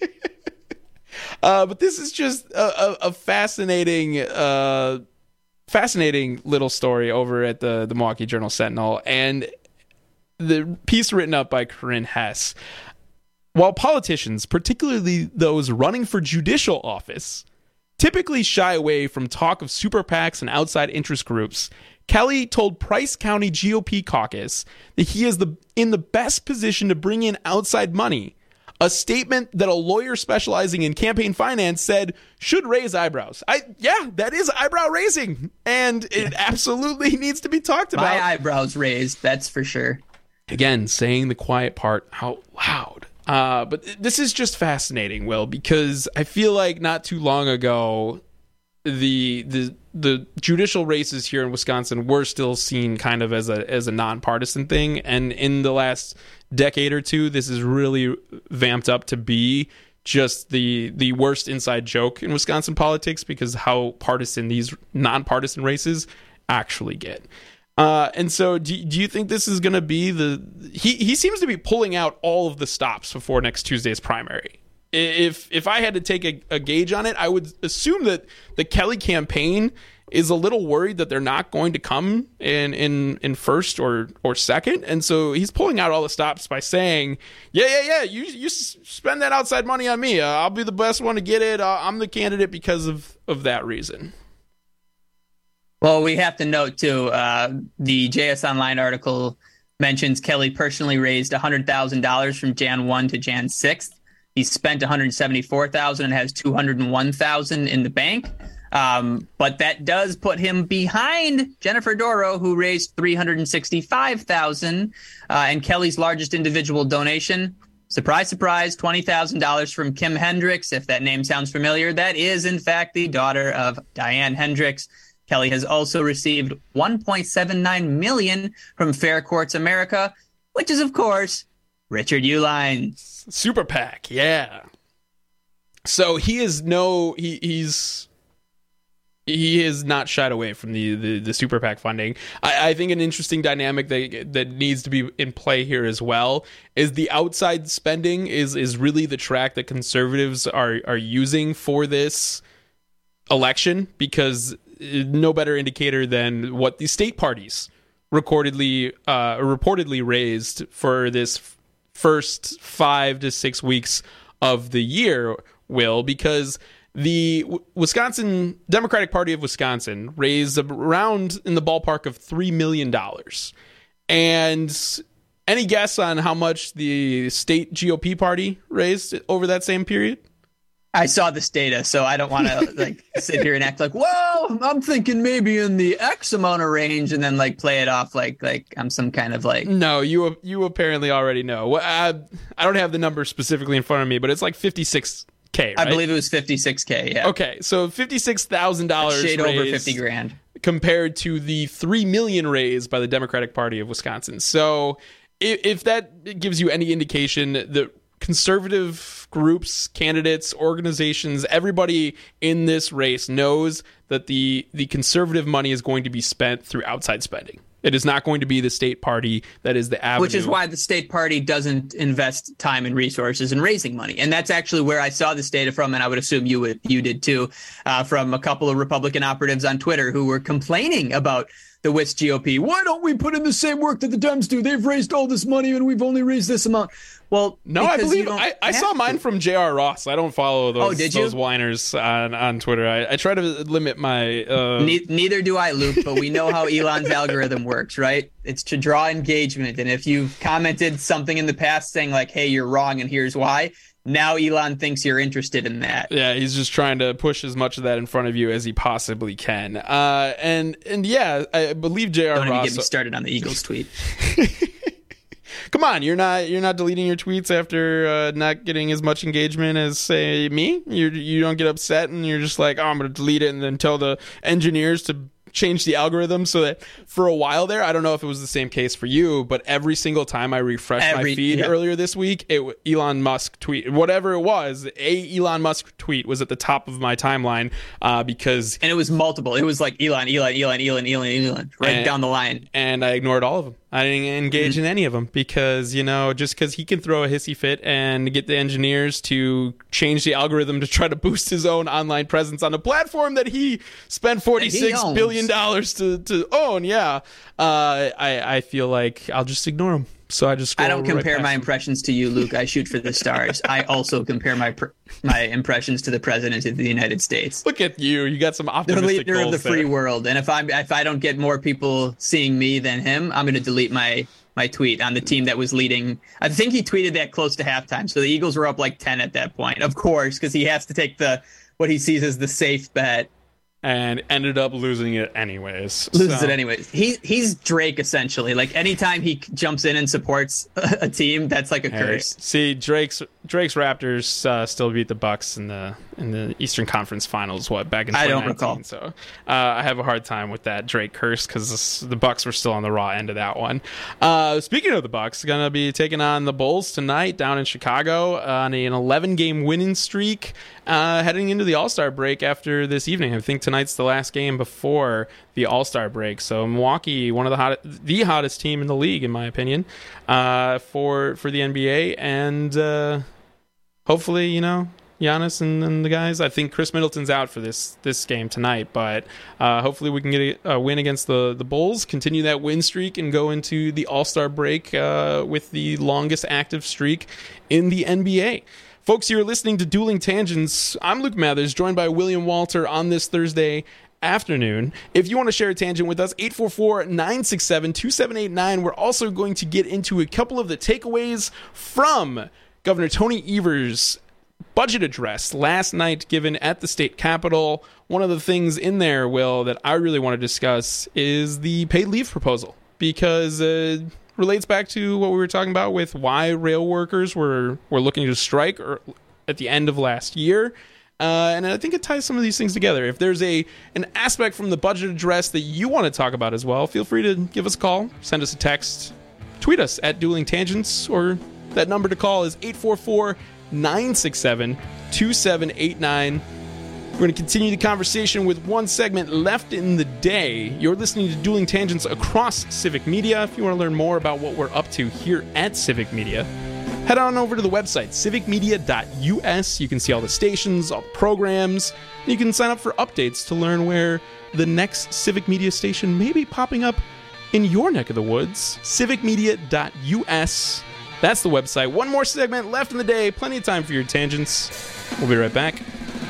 Uh, but this is just a, a, a fascinating, uh, fascinating little story over at the, the Milwaukee Journal-Sentinel, and the piece written up by Corinne Hess. While politicians, particularly those running for judicial office, typically shy away from talk of super PACs and outside interest groups, Kelly told Price County G O P caucus that he is the in the best position to bring in outside money. A statement that a lawyer specializing in campaign finance said should raise eyebrows. I yeah, that is eyebrow raising, and it absolutely needs to be talked about. My eyebrows raised, that's for sure. Again, saying the quiet part out loud. Uh, but this is just fascinating, Will, because I feel like not too long ago, the the the judicial races here in Wisconsin were still seen kind of as a as a nonpartisan thing, and in the last decade or two, this is really vamped up to be just the the worst inside joke in Wisconsin politics because how partisan these nonpartisan races actually get. Uh, and so do, do you think this is going to be the he he seems to be pulling out all of the stops before next Tuesday's primary. If if I had to take a, a gauge on it, I would assume that the Kelly campaign is a little worried that they're not going to come in in, in first or or second, and so he's pulling out all the stops by saying, "Yeah, yeah, yeah, you you spend that outside money on me. Uh, I'll be the best one to get it. Uh, I'm the candidate because of of that reason." Well, we have to note too, uh, the J S Online article mentions Kelly personally raised one hundred thousand dollars from January first to January sixth. He spent one hundred seventy-four thousand dollars and has two hundred one thousand dollars in the bank. Um, but that does put him behind Jennifer Dorow, who raised three hundred sixty-five thousand dollars, uh, and Kelly's largest individual donation, surprise, surprise, twenty thousand dollars from Kim Hendricks. If that name sounds familiar, that is, in fact, the daughter of Diane Hendricks. Kelly has also received one point seven nine million dollars from Fair Courts America, which is, of course, Richard Uihlein. Super PAC, yeah. So he is no, he, he's... He is not shied away from the, the, the super PAC funding. I, I think an interesting dynamic that that needs to be in play here as well is the outside spending is is really the track that conservatives are are using for this election, because no better indicator than what the state parties recordedly uh, reportedly raised for this first five to six weeks of the year, Will, because the Wisconsin Democratic Party of Wisconsin raised around in the ballpark of three million dollars. And any guess on how much the state G O P party raised over that same period? I saw this data, so I don't want to like sit here and act like, well, I'm thinking maybe in the X amount of range, and then like play it off like like I'm some kind of like. No, you you apparently already know. I, I don't have the number specifically in front of me, but it's like fifty-six K, right? I believe it was fifty-six K, yeah. Okay, so fifty-six thousand dollars shade raised over fifty grand. compared to the three million dollars raised by the Democratic Party of Wisconsin. So if, if that gives you any indication, the conservative groups, candidates, organizations, everybody in this race knows that the the conservative money is going to be spent through outside spending. It is not going to be the state party that is the avenue. Which is why the state party doesn't invest time and resources in raising money. And that's actually where I saw this data from, and I would assume you would, you did too, uh, from a couple of Republican operatives on Twitter who were complaining about the W I S G O P. Why don't we put in the same work that the Dems do? They've raised all this money and we've only raised this amount. Well, no, I believe I, I saw mine to. from J R. Ross. I don't follow those, oh, did you? those whiners on, on Twitter. I, I try to limit my... Uh... Ne- neither do I, Luke, but we know how Elon's algorithm works, right? It's to draw engagement. And if you've commented something in the past saying like, hey, you're wrong and here's why, now Elon thinks you're interested in that. Yeah, he's just trying to push as much of that in front of you as he possibly can. Uh, and, and yeah, I believe J R. Don't Ross... even get me started on the Eagles tweet. Come on, you're not you're not deleting your tweets after uh, not getting as much engagement as, say, me? You you don't get upset and you're just like, oh, I'm going to delete it and then tell the engineers to change the algorithm so that for a while there, I don't know if it was the same case for you, but every single time I refreshed every, my feed yeah. earlier this week, it Elon Musk tweet, whatever it was, a Elon Musk tweet was at the top of my timeline uh, because... And it was multiple. It was like Elon, Elon, Elon, Elon, Elon, Elon, right and, down the line. And I ignored all of them. I didn't engage mm-hmm. in any of them because, you know, just because he can throw a hissy fit and get the engineers to change the algorithm to try to boost his own online presence on a platform that he spent forty-six billion dollars to, to own. Yeah. Uh, I, I feel like I'll just ignore him. So I just I don't right compare my him. impressions to you, Luke. I shoot for the stars. I also compare my pr- my impressions to the president of the United States. Look at you. You got some optimistic the leader of the free there. world. And if I if I don't get more people seeing me than him, I'm going to delete my my tweet on the team that was leading. I think he tweeted that close to halftime. So the Eagles were up like ten at that point, of course, because he has to take the what he sees as the safe bet. And ended up losing it anyways. Loses so. it anyways. He he's Drake essentially. Like anytime he jumps in and supports a team, that's like a hey, curse. See, Drake's Drake's Raptors uh, still beat the Bucks in the in the Eastern Conference Finals. What back in twenty nineteen? I don't recall. So uh, I have a hard time with that Drake curse because the Bucks were still on the raw end of that one. Uh, speaking of the Bucks, gonna be taking on the Bulls tonight down in Chicago on an eleven game winning streak. Uh, heading into the All-Star break after this evening. I think tonight's the last game before the All-Star break. So Milwaukee, one of the hottest, the hottest team in the league, in my opinion, uh, for for the N B A. And uh, hopefully, you know, Giannis and, and the guys. I think Chris Middleton's out for this this game tonight, but uh, hopefully we can get a, a win against the, the Bulls, continue that win streak, and go into the All-Star break uh, with the longest active streak in the N B A. Folks, you're listening to Dueling Tangents. I'm Luke Mathers, joined by William Walter on this Thursday afternoon. If you want to share a tangent with us, eight four four, nine six seven, two seven eight nine. We're also going to get into a couple of the takeaways from Governor Tony Evers' budget address last night given at the state capitol. One of the things in there, Will, that I really want to discuss is the paid leave proposal, because uh, relates back to what we were talking about with why rail workers were, were looking to strike or at the end of last year. Uh, and I think it ties some of these things together. If there's a an aspect from the budget address that you want to talk about as well, feel free to give us a call, send us a text, tweet us at Dueling Tangents, or that number to call is eight four four, nine six seven, two seven eight nine. We're going to continue the conversation with one segment left in the day. You're listening to Dueling Tangents across Civic Media. If you want to learn more about what we're up to here at Civic Media, head on over to the website, civic media dot u s. You can see all the stations, all the programs. You can sign up for updates to learn where the next Civic Media station may be popping up in your neck of the woods. civic media dot u s. That's the website. One more segment left in the day. Plenty of time for your tangents. We'll be right back.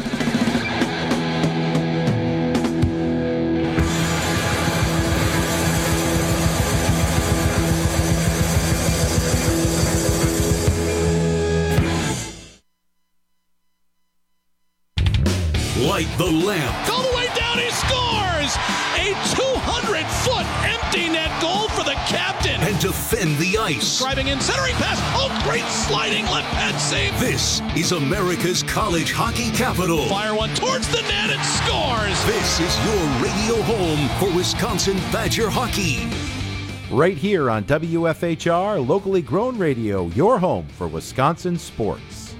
Light the lamp. All the way down, he scores! A two hundred foot empty net goal for the captain. and defend the ice. Driving in, centering pass. Oh, great sliding left pad save. This is America's college hockey capital. Fire one towards the net and scores. This is your radio home for Wisconsin Badger hockey. Right here on W F H R, locally grown radio, your home for Wisconsin sports.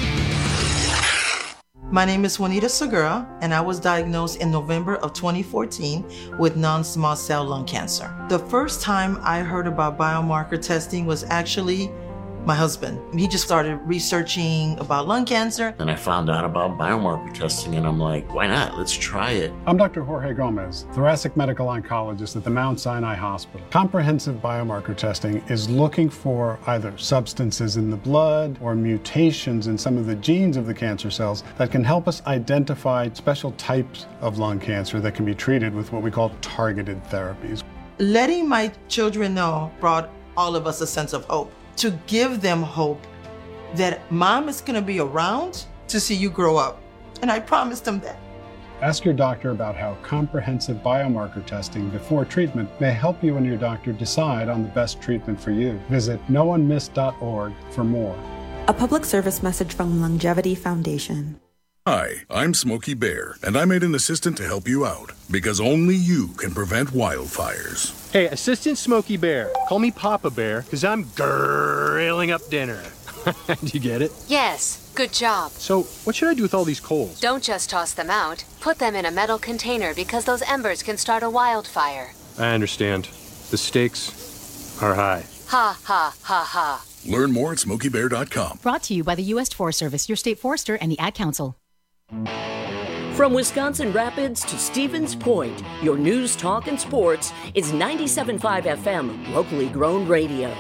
My name is Juanita Segura, and I was diagnosed in November of twenty fourteen with non-small cell lung cancer. The first time I heard about biomarker testing was actually my husband. He just started researching about lung cancer. And I found out about biomarker testing, and I'm like, why not? Let's try it. I'm Doctor Jorge Gomez, thoracic medical oncologist at the Mount Sinai Hospital. Comprehensive biomarker testing is looking for either substances in the blood or mutations in some of the genes of the cancer cells that can help us identify special types of lung cancer that can be treated with what we call targeted therapies. Letting my children know brought all of us a sense of hope. To give them hope that mom is going to be around to see you grow up. And I promised them that. Ask your doctor about how comprehensive biomarker testing before treatment may help you and your doctor decide on the best treatment for you. Visit no one missed dot org for more. A public service message from Longevity Foundation. Hi, I'm Smokey Bear, and I made an assistant to help you out, because only you can prevent wildfires. Hey, Assistant Smokey Bear, call me Papa Bear, because I'm grilling up dinner. Do you get it? Yes, good job. So, what should I do with all these coals? Don't just toss them out. Put them in a metal container, because those embers can start a wildfire. I understand. The stakes are high. Ha, ha, ha, ha. Learn more at smokey bear dot com. Brought to you by the U S Forest Service, your state forester, and the Ad Council. From Wisconsin Rapids to Stevens Point, your news, talk, and sports is ninety-seven point five F M, locally grown radio.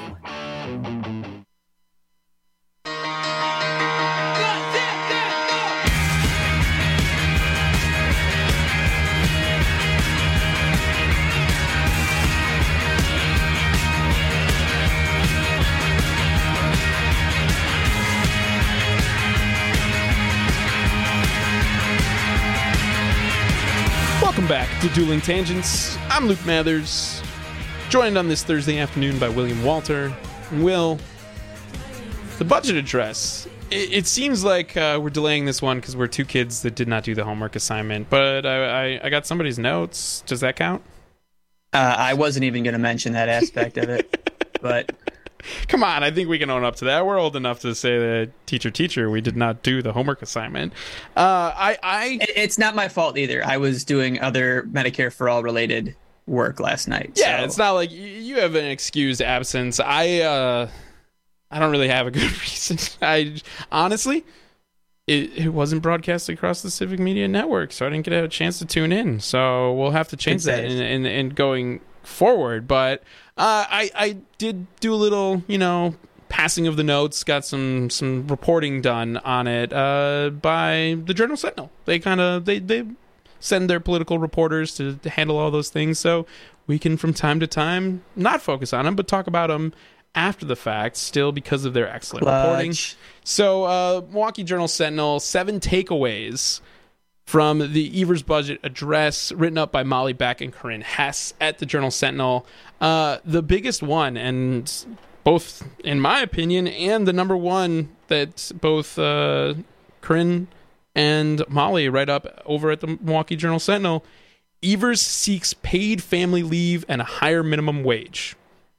Welcome back to Dueling Tangents. I'm Luke Mathers, joined on this Thursday afternoon by William Walter. And Will, the budget address. It, it seems like uh, we're delaying this one because we're two kids that did not do the homework assignment, but I, I, I got somebody's notes. Does that count? Uh, I wasn't even going to mention that aspect of it, but... Come on, I think we can own up to that. We're old enough to say that teacher, teacher, we did not do the homework assignment. Uh, I, I, it's not my fault either. I was doing other Medicare for All related work last night. Yeah, so. It's not like you have an excused absence. I, uh, I don't really have a good reason. I honestly, it, it wasn't broadcast across the Civic Media Network, so I didn't get a chance to tune in. So we'll have to change that in, in, in going forward, but. Uh, I, I did do a little, you know, passing of the notes, got some, some reporting done on it uh, by the Journal Sentinel. They kind of, they, they send their political reporters to, to handle all those things, so we can from time to time not focus on them, but talk about them after the fact, still because of their excellent Clutch. reporting. So, uh, Milwaukee Journal Sentinel, seven takeaways from the Evers Budget Address, written up by Molly Beck and Corinne Hess at the Journal Sentinel. Uh, the biggest one, and both in my opinion, and the number one that both uh, Corinne and Molly write up over at the Milwaukee Journal Sentinel, Evers seeks paid family leave and a higher minimum wage.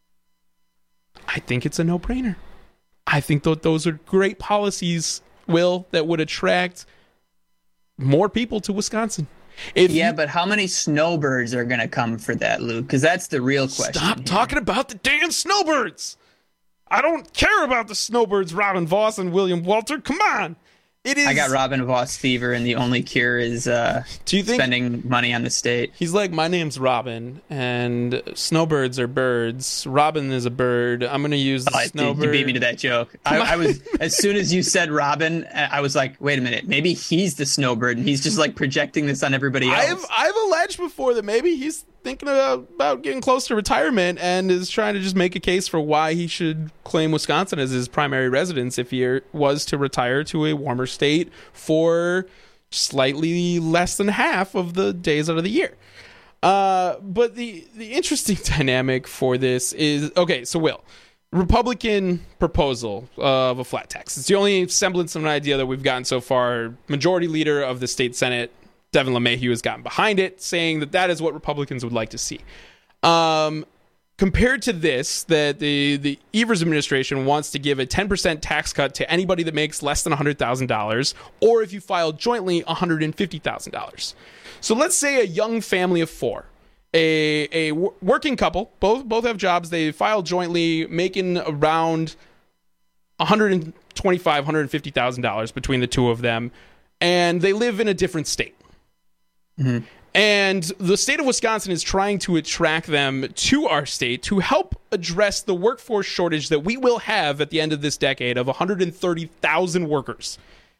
I think it's a no-brainer. I think that those are great policies, Will, that would attract more people to Wisconsin. If yeah, you, but how many snowbirds are going to come for that, Luke? Because that's the real question. Stop here. talking about the damn snowbirds. I don't care about the snowbirds, Robin Voss and William Walter. Come on. It is. I got Robin Voss fever, and the only cure is uh, Do you think spending money on the state. He's like, my name's Robin, and snowbirds are birds. Robin is a bird. I'm going to use the oh, snowbird. You beat me to that joke. I, I was as soon as you said Robin, I was like, wait a minute, maybe he's the snowbird, and he's just like projecting this on everybody else. I've I've alleged before that maybe he's thinking about, about getting close to retirement and is trying to just make a case for why he should claim Wisconsin as his primary residence if he was to retire to a warmer state for slightly less than half of the days out of the year. Uh, but the, the interesting dynamic for this is, okay, so Will, Republican proposal of a flat tax. It's the only semblance of an idea that we've gotten so far. Majority Leader of the state Senate, Devin LeMahieu, has gotten behind it, saying that that is what Republicans would like to see. Um, compared to this, that the, the Evers administration wants to give a ten percent tax cut to anybody that makes less than one hundred thousand dollars, or if you file jointly, one hundred fifty thousand dollars. So let's say a young family of four, a a w- working couple, both both have jobs, they file jointly, making around one hundred twenty-five thousand dollars, one hundred fifty thousand dollars between the two of them, and they live in a different state. Mm-hmm. And the state of Wisconsin is trying to attract them to our state to help address the workforce shortage that we will have at the end of this decade of one hundred thirty thousand workers.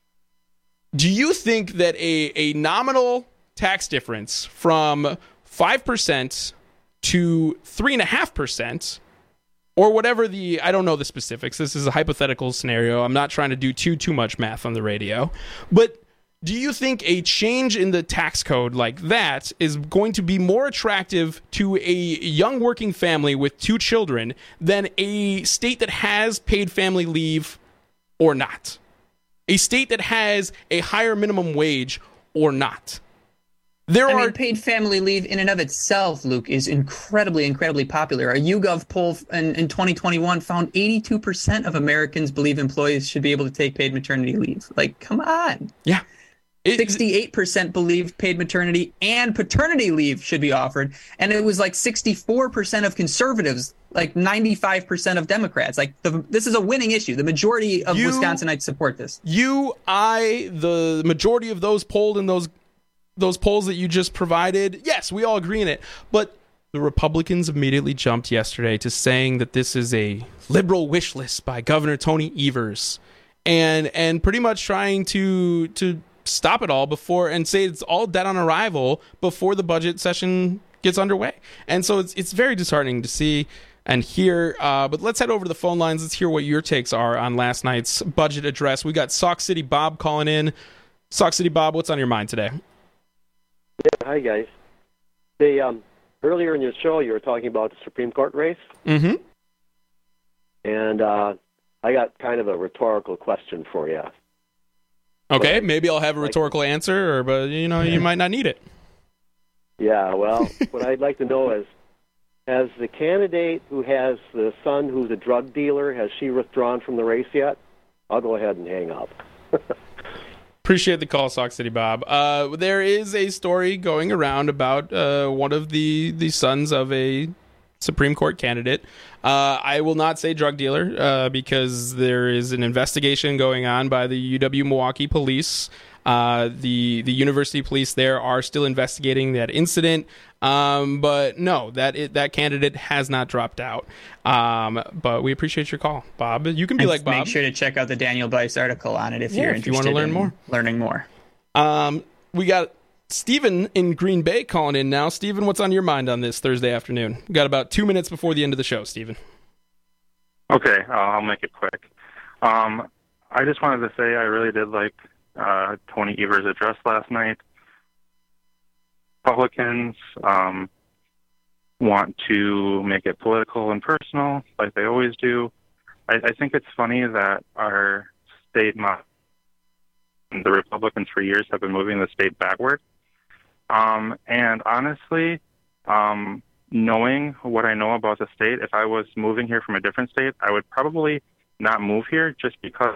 Do you think that a, a nominal tax difference from five percent to three point five percent, or whatever the, I don't know the specifics, this is a hypothetical scenario, I'm not trying to do too, too much math on the radio, but do you think a change in the tax code like that is going to be more attractive to a young working family with two children than a state that has paid family leave or not? A state that has a higher minimum wage or not? There I are mean, paid family leave in and of itself, Luke, is incredibly, incredibly popular. A YouGov poll in, in twenty twenty-one found eighty-two percent of Americans believe employees should be able to take paid maternity leave. Like, come on. Yeah. It, sixty-eight percent believed paid maternity and paternity leave should be offered. And it was like sixty-four percent of conservatives, like ninety-five percent of Democrats. Like, the, this is a winning issue. The majority of you, Wisconsinites support this. You, I, the majority of those polled in those those polls that you just provided, yes, we all agree in it. But the Republicans immediately jumped yesterday to saying that this is a liberal wish list by Governor Tony Evers, and and pretty much trying to to stop it all before and say it's all dead on arrival before the budget session gets underway. And so it's it's very disheartening to see and hear. Uh, but let's head over to the phone lines. Let's hear what your takes are on last night's budget address. We got Sauk City Bob calling in. Sauk City Bob, what's on your mind today? Yeah, hi guys. They um earlier in your show you were talking about the Supreme Court race. Mm-hmm. And uh, I got kind of a rhetorical question for you. Okay, but, maybe I'll have a retourical like, answer, or but you know, you might not need it. Yeah, well, what I'd like to know is, has the candidate who has the son who's a drug dealer, has she withdrawn from the race yet? I'll go ahead and hang up. Appreciate the call, Sauk City Bob. Uh, there is a story going around about uh, one of the, the sons of a Supreme Court candidate. Uh, I will not say drug dealer uh, because there is an investigation going on by the U W Milwaukee police. Uh, the the university police there are still investigating that incident. Um, but no, that it, that candidate has not dropped out. Um, but we appreciate your call, Bob. You can be and like Bob. Make sure to check out the Daniel Bice article on it if yeah, you're if interested you want to learn in more. learning more. Um, we got Stephen in Green Bay calling in now. Stephen, what's on your mind on this Thursday afternoon? We've got about two minutes before the end of the show, Stephen. Okay, uh, I'll make it quick. Um, I just wanted to say I really did like uh, Tony Evers' address last night. Republicans um, want to make it political and personal, like they always do. I, I think it's funny that our state, the Republicans for years have been moving the state backward. Um, and honestly, um, knowing what I know about the state, if I was moving here from a different state, I would probably not move here just because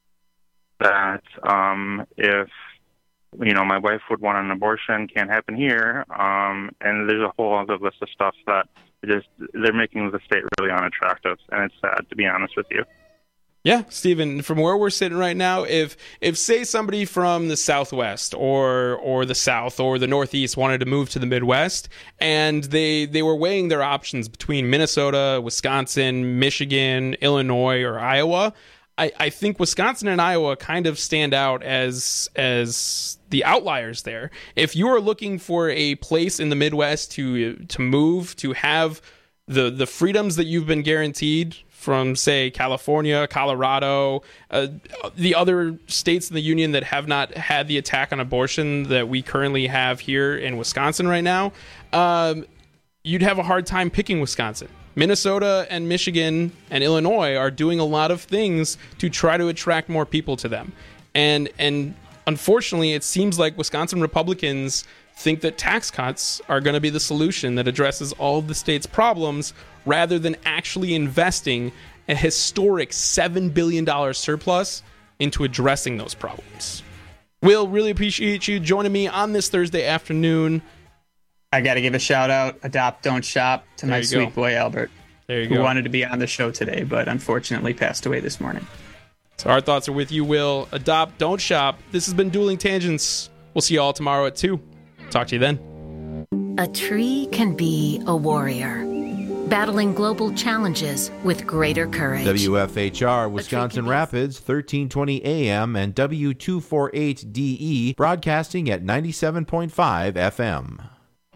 that um, if, you know, my wife would want an abortion, can't happen here. Um, and there's a whole other list of stuff that just, they're making the state really unattractive. And it's sad, to be honest with you. Yeah, Stephen, from where we're sitting right now, if, if say somebody from the Southwest or or the South or the Northeast wanted to move to the Midwest and they, they were weighing their options between Minnesota, Wisconsin, Michigan, Illinois, or Iowa, I, I think Wisconsin and Iowa kind of stand out as as the outliers there. If you are looking for a place in the Midwest to to move, to have the, the freedoms that you've been guaranteed from, say, California, Colorado, uh, the other states in the union that have not had the attack on abortion that we currently have here in Wisconsin right now, um, you'd have a hard time picking Wisconsin. Minnesota and Michigan and Illinois are doing a lot of things to try to attract more people to them. And and unfortunately, it seems like Wisconsin Republicans think that tax cuts are going to be the solution that addresses all of the state's problems rather than actually investing a historic seven billion dollars surplus into addressing those problems. Will, really appreciate you joining me on this Thursday afternoon. I got to give a shout out, Adopt, Don't Shop, to There my you sweet go. boy Albert, There you who go. wanted to be on the show today, but unfortunately passed away this morning. So our thoughts are with you, Will. Adopt, don't shop. This has been Dueling Tangents. We'll see you all tomorrow at two. Talk to you then. A tree can be a warrior, battling global challenges with greater courage. W F H R Wisconsin Rapids, thirteen twenty A M and W two forty-eight D E, broadcasting at ninety-seven point five F M.